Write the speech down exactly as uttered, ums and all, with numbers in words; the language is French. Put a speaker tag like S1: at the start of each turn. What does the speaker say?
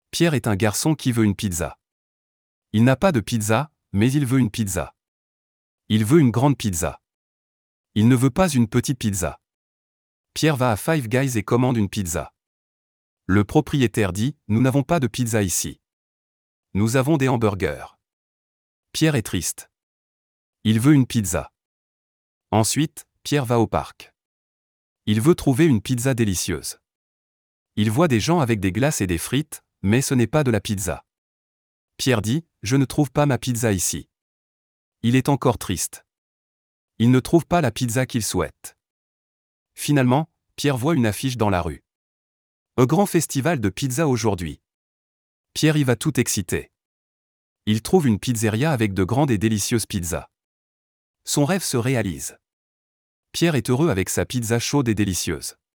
S1: Pierre est un garçon qui veut une pizza. Il n'a pas de pizza, mais il veut une pizza. Il veut une grande pizza. Il ne veut pas une petite pizza. Pierre va à Five Guys et commande une pizza. Le propriétaire dit « Nous n'avons pas de pizza ici. Nous avons des hamburgers. » Pierre est triste. Il veut une pizza. Ensuite, Pierre va au parc. Il veut trouver une pizza délicieuse. Il voit des gens avec des glaces et des frites, mais ce n'est pas de la pizza. Pierre dit « Je ne trouve pas ma pizza ici. » Il est encore triste. Il ne trouve pas la pizza qu'il souhaite. Finalement, Pierre voit une affiche dans la rue. Un grand festival de pizza aujourd'hui. Pierre y va tout excité. Il trouve une pizzeria avec de grandes et délicieuses pizzas. Son rêve se réalise. Pierre est heureux avec sa pizza chaude et délicieuse.